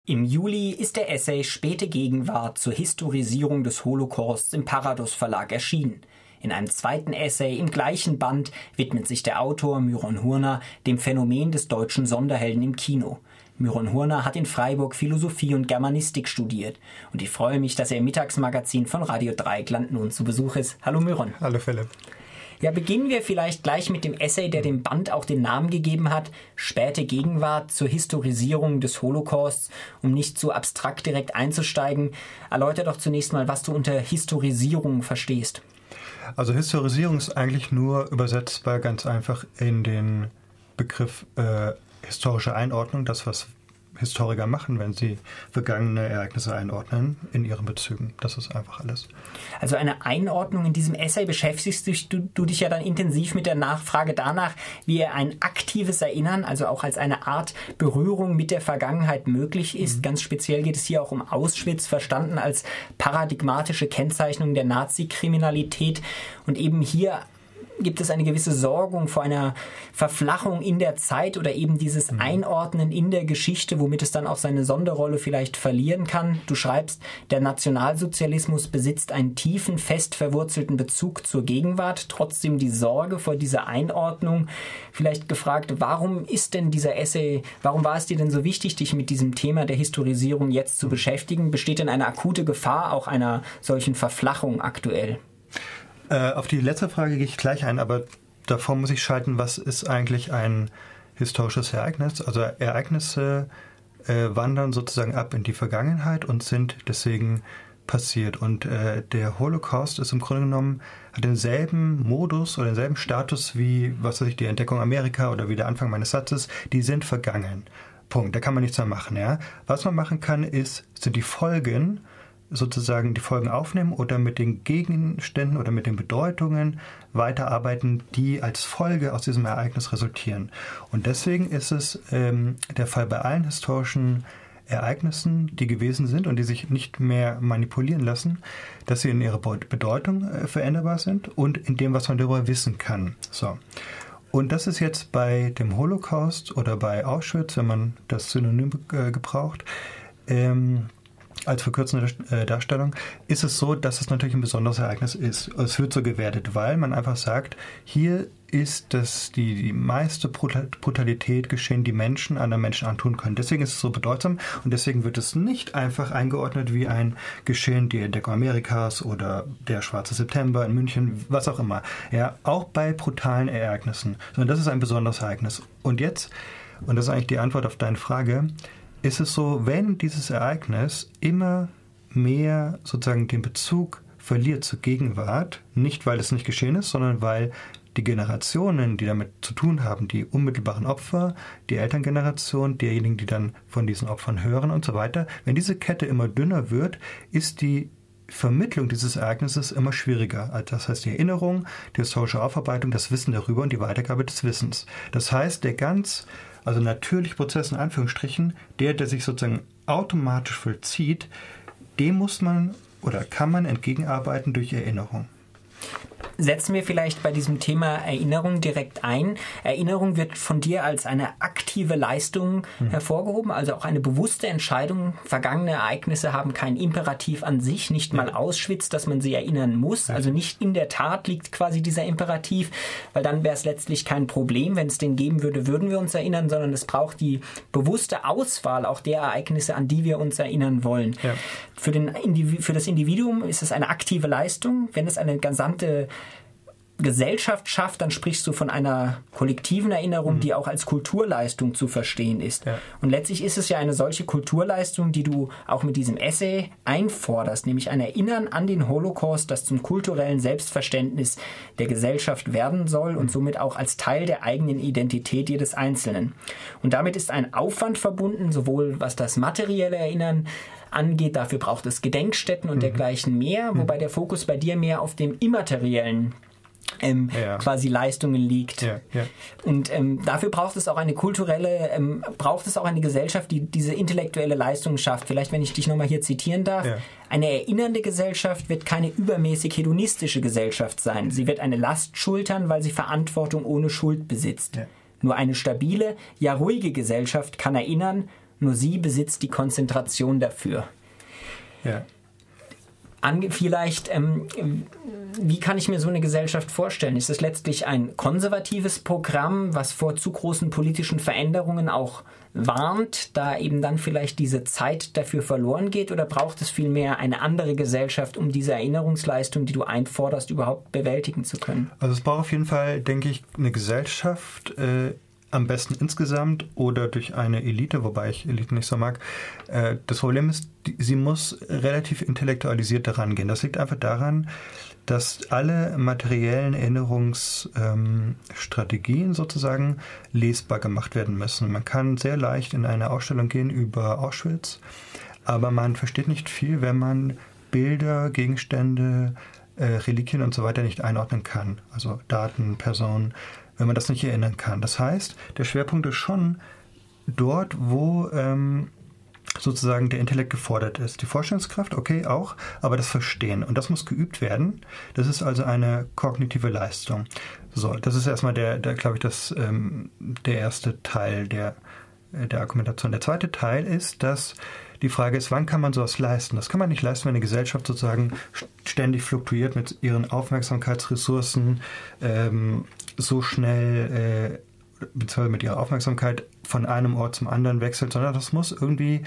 Im Juli ist der Essay Späte Gegenwart zur Historisierung des Holocausts im Parados Verlag erschienen. In einem zweiten Essay im gleichen Band widmet sich der Autor Myron Hurner dem Phänomen des deutschen Sonderhelden im Kino. Myron Hurner hat in Freiburg Philosophie und Germanistik studiert. Und ich freue mich, dass er im Mittagsmagazin von Radio Dreieckland nun zu Besuch ist. Hallo Myron. Hallo Philipp. Ja, beginnen wir vielleicht gleich mit dem Essay, der dem Band auch den Namen gegeben hat, Späte Gegenwart zur Historisierung des Holocausts. Um nicht zu abstrakt direkt einzusteigen, erläuter doch zunächst mal, was du unter Historisierung verstehst. Also Historisierung ist eigentlich nur übersetzbar ganz einfach in den Begriff historische Einordnung, das, was Historiker machen, wenn sie vergangene Ereignisse einordnen in ihren Bezügen. Das ist einfach alles. Also eine Einordnung in diesem Essay beschäftigst du dich ja dann intensiv mit der Nachfrage danach, wie ein aktives Erinnern, also auch als eine Art Berührung mit der Vergangenheit möglich ist. Ganz speziell geht es hier auch um Auschwitz, verstanden als paradigmatische Kennzeichnung der Nazi-Kriminalität. Und eben hier gibt es eine gewisse Sorgung vor einer Verflachung in der Zeit oder eben dieses Einordnen in der Geschichte, womit es dann auch seine Sonderrolle vielleicht verlieren kann. Du schreibst, der Nationalsozialismus besitzt einen tiefen, fest verwurzelten Bezug zur Gegenwart, trotzdem die Sorge vor dieser Einordnung. Vielleicht gefragt, warum ist denn dieser Essay, warum war es dir denn so wichtig, dich mit diesem Thema der Historisierung jetzt zu beschäftigen? Besteht denn eine akute Gefahr auch einer solchen Verflachung aktuell? Auf die letzte Frage gehe ich gleich ein, aber davor muss ich schalten, was ist eigentlich ein historisches Ereignis? Also Ereignisse wandern sozusagen ab in die Vergangenheit und sind deswegen passiert. Und der Holocaust ist im Grunde genommen, hat denselben Modus oder denselben Status wie, was weiß ich, die Entdeckung Amerika oder wie der Anfang meines Satzes, die sind vergangen. Punkt. Da kann man nichts mehr machen. Ja? Was man machen kann, sind die Folgen, sozusagen die Folgen aufnehmen oder mit den Gegenständen oder mit den Bedeutungen weiterarbeiten, die als Folge aus diesem Ereignis resultieren. Und deswegen ist es der Fall bei allen historischen Ereignissen, die gewesen sind und die sich nicht mehr manipulieren lassen, dass sie in ihrer Bedeutung veränderbar sind und in dem, was man darüber wissen kann. So. Und das ist jetzt bei dem Holocaust oder bei Auschwitz, wenn man das Synonym gebraucht, als verkürzende Darstellung, ist es so, dass es natürlich ein besonderes Ereignis ist. Es wird so gewertet, weil man einfach sagt, hier ist die meiste Brutalität geschehen, die Menschen anderen Menschen antun können. Deswegen ist es so bedeutsam und deswegen wird es nicht einfach eingeordnet wie ein Geschehen, die Entdeckung Amerikas oder der Schwarze September in München, was auch immer. Ja, auch bei brutalen Ereignissen. Sondern das ist ein besonderes Ereignis. Und jetzt, und das ist eigentlich die Antwort auf deine Frage, ist es so, wenn dieses Ereignis immer mehr sozusagen den Bezug verliert zur Gegenwart, nicht weil es nicht geschehen ist, sondern weil die Generationen, die damit zu tun haben, die unmittelbaren Opfer, die Elterngeneration, diejenigen, die dann von diesen Opfern hören und so weiter, wenn diese Kette immer dünner wird, ist die Vermittlung dieses Ereignisses immer schwieriger. Also das heißt die Erinnerung, die historische Aufarbeitung, das Wissen darüber und die Weitergabe des Wissens. Das heißt, also natürliche Prozess in Anführungsstrichen, der sich sozusagen automatisch vollzieht, dem muss man oder kann man entgegenarbeiten durch Erinnerung. Setzen wir vielleicht bei diesem Thema Erinnerung direkt ein. Erinnerung wird von dir als eine aktive Leistung hervorgehoben, also auch eine bewusste Entscheidung. Vergangene Ereignisse haben kein Imperativ an sich, nicht mal Auschwitz, dass man sie erinnern muss. Also nicht in der Tat liegt quasi dieser Imperativ, weil dann wäre es letztlich kein Problem. Wenn es den geben würde, würden wir uns erinnern, sondern es braucht die bewusste Auswahl auch der Ereignisse, an die wir uns erinnern wollen. Ja. Für das Individuum ist es eine aktive Leistung. Wenn es eine gesamte Gesellschaft schafft, dann sprichst du von einer kollektiven Erinnerung, die auch als Kulturleistung zu verstehen ist. Ja. Und letztlich ist es ja eine solche Kulturleistung, die du auch mit diesem Essay einforderst, nämlich ein Erinnern an den Holocaust, das zum kulturellen Selbstverständnis der Gesellschaft werden soll und somit auch als Teil der eigenen Identität jedes Einzelnen. Und damit ist ein Aufwand verbunden, sowohl was das materielle Erinnern angeht, dafür braucht es Gedenkstätten und dergleichen mehr, wobei der Fokus bei dir mehr auf dem immateriellen quasi Leistungen liegt. Ja, ja. Und dafür braucht es auch eine eine Gesellschaft, die diese intellektuelle Leistung schafft. Vielleicht, wenn ich dich nochmal hier zitieren darf. Ja. Eine erinnernde Gesellschaft wird keine übermäßig hedonistische Gesellschaft sein. Sie wird eine Last schultern, weil sie Verantwortung ohne Schuld besitzt. Ja. Nur eine stabile, ja ruhige Gesellschaft kann erinnern, nur sie besitzt die Konzentration dafür. Ja. Vielleicht, wie kann ich mir so eine Gesellschaft vorstellen? Ist es letztlich ein konservatives Programm, was vor zu großen politischen Veränderungen auch warnt, da eben dann vielleicht diese Zeit dafür verloren geht? Oder braucht es vielmehr eine andere Gesellschaft, um diese Erinnerungsleistung, die du einforderst, überhaupt bewältigen zu können? Also es braucht auf jeden Fall, denke ich, eine Gesellschaft, am besten insgesamt oder durch eine Elite, wobei ich Elite nicht so mag. Das Problem ist, sie muss relativ intellektualisiert daran gehen. Das liegt einfach daran, dass alle materiellen Erinnerungsstrategien sozusagen lesbar gemacht werden müssen. Man kann sehr leicht in eine Ausstellung gehen über Auschwitz, aber man versteht nicht viel, wenn man Bilder, Gegenstände, Reliquien und so weiter nicht einordnen kann. Also Daten, Personen, wenn man das nicht erinnern kann. Das heißt, der Schwerpunkt ist schon dort, wo sozusagen der Intellekt gefordert ist. Die Vorstellungskraft, okay, auch, aber das Verstehen. Und das muss geübt werden. Das ist also eine kognitive Leistung. So, das ist erstmal glaube ich, der erste Teil der Argumentation. Der zweite Teil ist, dass die Frage ist, wann kann man sowas leisten? Das kann man nicht leisten, wenn eine Gesellschaft sozusagen ständig fluktuiert mit ihren Aufmerksamkeitsressourcen, so schnell beziehungsweise mit ihrer Aufmerksamkeit von einem Ort zum anderen wechselt, sondern das deswegen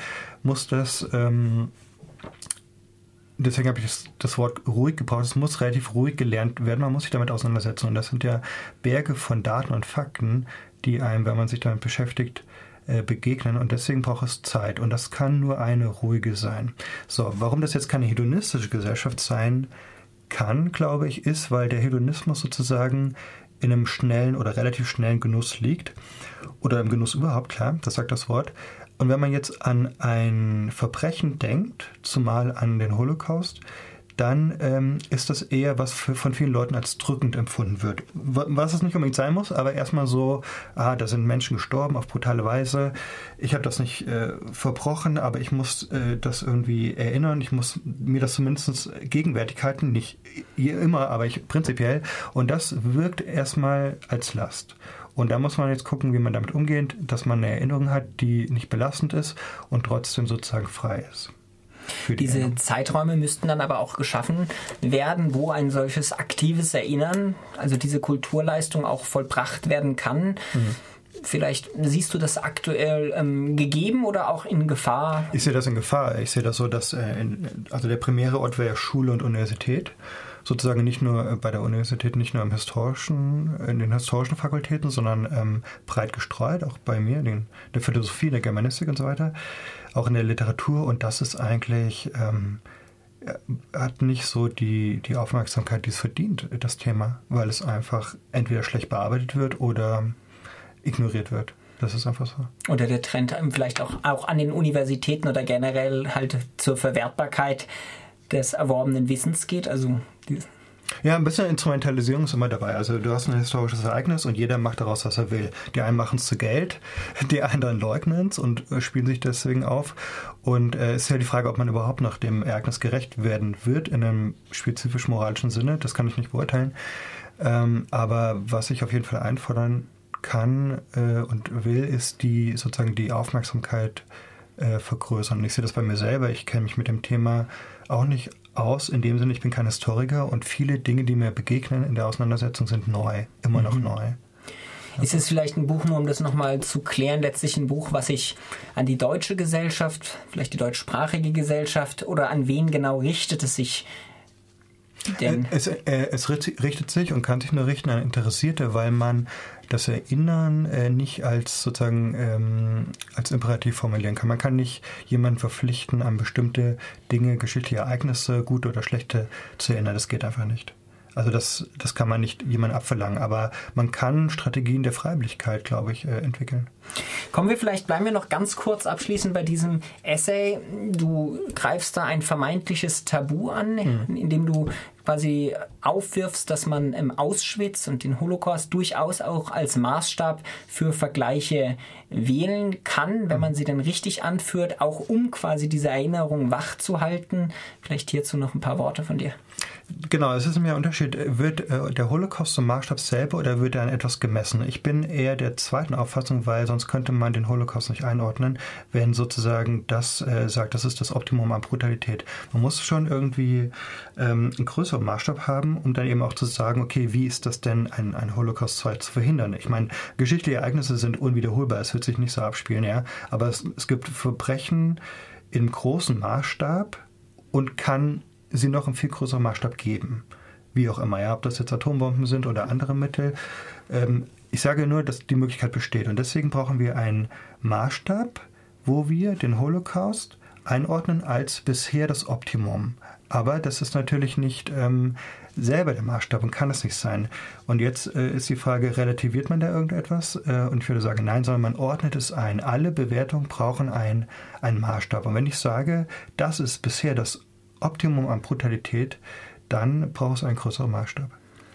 habe ich das Wort ruhig gebraucht, es muss relativ ruhig gelernt werden, man muss sich damit auseinandersetzen und das sind ja Berge von Daten und Fakten, die einem, wenn man sich damit beschäftigt, begegnen und deswegen braucht es Zeit und das kann nur eine ruhige sein. So, warum das jetzt keine hedonistische Gesellschaft sein kann, glaube ich, ist, weil der Hedonismus sozusagen in einem schnellen oder relativ schnellen Genuss liegt oder im Genuss überhaupt, klar, das sagt das Wort. Und wenn man jetzt an ein Verbrechen denkt, zumal an den Holocaust, dann ist das eher, was von vielen Leuten als drückend empfunden wird. Was es nicht unbedingt sein muss, aber erstmal so, da sind Menschen gestorben auf brutale Weise. Ich habe das nicht verbrochen, aber ich muss das irgendwie erinnern. Ich muss mir das zumindest gegenwärtig halten. Nicht immer, aber prinzipiell. Und das wirkt erstmal als Last. Und da muss man jetzt gucken, wie man damit umgeht, dass man eine Erinnerung hat, die nicht belastend ist und trotzdem sozusagen frei ist. Diese Zeiträume müssten dann aber auch geschaffen werden, wo ein solches aktives Erinnern, also diese Kulturleistung auch vollbracht werden kann. Mhm. Vielleicht siehst du das aktuell gegeben oder auch in Gefahr? Ich sehe das in Gefahr. Ich sehe das so, dass also der primäre Ort wäre Schule und Universität. Sozusagen nicht nur bei der Universität, nicht nur in den historischen Fakultäten, sondern breit gestreut, auch bei mir, in der Philosophie, in der Germanistik und so weiter, auch in der Literatur. Und das ist eigentlich, hat nicht so die Aufmerksamkeit, die es verdient, das Thema, weil es einfach entweder schlecht bearbeitet wird oder ignoriert wird. Das ist einfach so. Oder der Trend vielleicht auch an den Universitäten oder generell halt zur Verwertbarkeit des erworbenen Wissens geht, also ja, ein bisschen Instrumentalisierung ist immer dabei. Also du hast ein historisches Ereignis und jeder macht daraus, was er will. Die einen machen es zu Geld, die anderen leugnen es und spielen sich deswegen auf. Und es ist ja die Frage, ob man überhaupt noch dem Ereignis gerecht werden wird, in einem spezifisch moralischen Sinne. Das kann ich nicht beurteilen. Aber was ich auf jeden Fall einfordern kann und will, ist sozusagen die Aufmerksamkeit vergrößern. Ich sehe das bei mir selber. Ich kenne mich mit dem Thema auch nicht aus. In dem Sinne, ich bin kein Historiker und viele Dinge, die mir begegnen in der Auseinandersetzung, sind neu. Immer noch neu. Ist es vielleicht ein Buch, nur um das nochmal zu klären, letztlich ein Buch, was sich an die deutsche Gesellschaft, vielleicht die deutschsprachige Gesellschaft oder an wen genau richtet es sich? Denn es richtet sich und kann sich nur richten an Interessierte, weil man das Erinnern nicht als sozusagen als Imperativ formulieren kann. Man kann nicht jemanden verpflichten, an bestimmte Dinge, geschichtliche Ereignisse, gute oder schlechte, zu erinnern. Das geht einfach nicht. Also das kann man nicht jemandem abverlangen, aber man kann Strategien der Freiwilligkeit, glaube ich, entwickeln. Bleiben wir noch ganz kurz abschließend bei diesem Essay. Du greifst da ein vermeintliches Tabu an, indem du quasi aufwirfst, dass man Auschwitz und den Holocaust durchaus auch als Maßstab für Vergleiche wählen kann, wenn man sie dann richtig anführt, auch um quasi diese Erinnerung wach zu halten. Vielleicht hierzu noch ein paar Worte von dir. Genau, es ist mir ein Unterschied. Wird der Holocaust zum Maßstab selber oder wird er an etwas gemessen? Ich bin eher der zweiten Auffassung, weil sonst könnte man den Holocaust nicht einordnen, wenn sozusagen das sagt, das ist das Optimum an Brutalität. Man muss schon irgendwie einen größeren Maßstab haben, um dann eben auch zu sagen, okay, wie ist das denn, ein Holocaust 2 zu verhindern? Ich meine, geschichtliche Ereignisse sind unwiederholbar, es wird sich nicht so abspielen, ja, aber es gibt Verbrechen im großen Maßstab und kann sie noch im viel größeren Maßstab geben. Wie auch immer, ja, ob das jetzt Atombomben sind oder andere Mittel. Ich sage nur, dass die Möglichkeit besteht. Und deswegen brauchen wir einen Maßstab, wo wir den Holocaust einordnen als bisher das Optimum. Aber das ist natürlich nicht selber der Maßstab und kann es nicht sein. Und jetzt ist die Frage, relativiert man da irgendetwas? Und ich würde sagen, nein, sondern man ordnet es ein. Alle Bewertungen brauchen einen Maßstab. Und wenn ich sage, das ist bisher das Optimum an Brutalität, dann braucht es einen größeren Maßstab.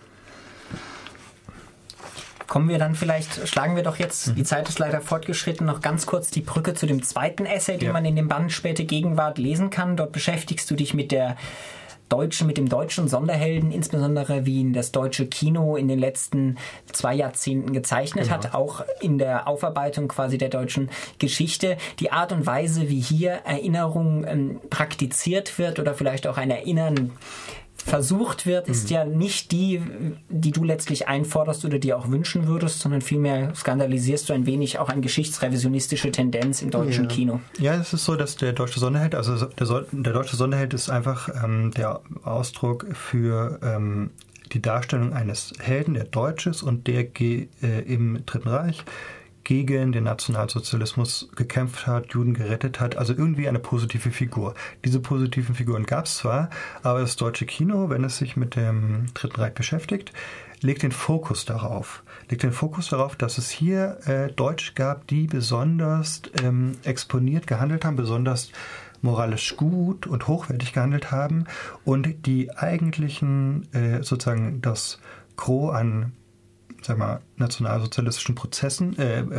Kommen wir dann vielleicht, schlagen wir doch jetzt, die Zeit ist leider fortgeschritten, noch ganz kurz die Brücke zu dem zweiten Essay, den man in dem Band Späte Gegenwart lesen kann. Dort beschäftigst du dich mit dem deutschen Sonderhelden, insbesondere wie ihn das deutsche Kino in den letzten 2 Jahrzehnten gezeichnet hat, auch in der Aufarbeitung quasi der deutschen Geschichte. Die Art und Weise, wie hier Erinnerung praktiziert wird oder vielleicht auch ein Erinnern versucht wird, ist ja nicht die du letztlich einforderst oder dir auch wünschen würdest, sondern vielmehr skandalisierst du ein wenig auch eine geschichtsrevisionistische Tendenz im deutschen Kino. Ja, es ist so, dass der deutsche Sonderheld, also der deutsche Sonderheld ist einfach der Ausdruck für die Darstellung eines Helden, der deutsch ist und der im Dritten Reich gegen den Nationalsozialismus gekämpft hat, Juden gerettet hat, also irgendwie eine positive Figur. Diese positiven Figuren gab es zwar, aber das deutsche Kino, wenn es sich mit dem Dritten Reich beschäftigt, legt den Fokus darauf, dass es hier Deutsche gab, die besonders exponiert gehandelt haben, besonders moralisch gut und hochwertig gehandelt haben und die eigentlichen, sozusagen das Gros an nationalsozialistischen Prozessen,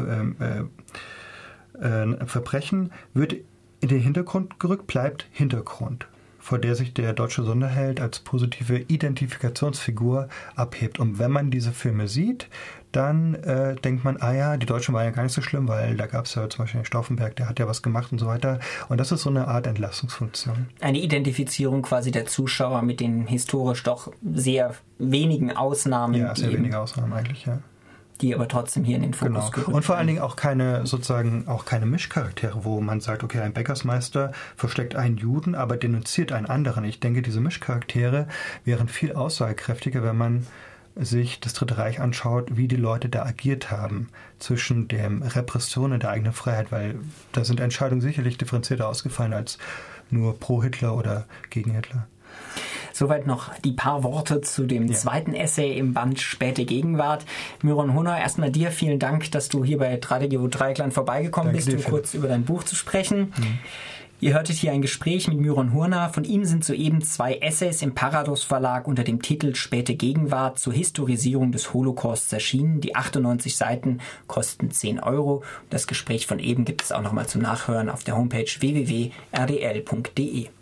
Verbrechen wird in den Hintergrund gerückt, bleibt Hintergrund, vor der sich der deutsche Sonderheld als positive Identifikationsfigur abhebt. Und wenn man diese Filme sieht, dann denkt man, die Deutschen waren ja gar nicht so schlimm, weil da gab es ja zum Beispiel den Stauffenberg, der hat ja was gemacht und so weiter. Und das ist so eine Art Entlastungsfunktion. Eine Identifizierung quasi der Zuschauer mit den historisch doch sehr wenigen Ausnahmen. Ja, sehr wenige Ausnahmen eigentlich, ja. Die aber trotzdem hier in den Fokus gerückt. Und vor allen Dingen auch keine Mischcharaktere, wo man sagt, okay, ein Bäckersmeister versteckt einen Juden, aber denunziert einen anderen. Ich denke, diese Mischcharaktere wären viel aussagekräftiger, wenn man sich das Dritte Reich anschaut, wie die Leute da agiert haben zwischen der Repression und der eigenen Freiheit, weil da sind Entscheidungen sicherlich differenzierter ausgefallen als nur pro Hitler oder gegen Hitler. Soweit noch die paar Worte zu dem zweiten Essay im Band Späte Gegenwart. Myron Hunor, erstmal dir vielen Dank, dass du hier bei Radio Dreieckland vorbeigekommen bist, um kurz über dein Buch zu sprechen. Ihr hörtet hier ein Gespräch mit Myron Hunor. Von ihm sind soeben 2 Essays im Parados Verlag unter dem Titel Späte Gegenwart zur Historisierung des Holocausts erschienen. Die 98 Seiten kosten 10 €. Das Gespräch von eben gibt es auch nochmal zum Nachhören auf der Homepage www.rdl.de.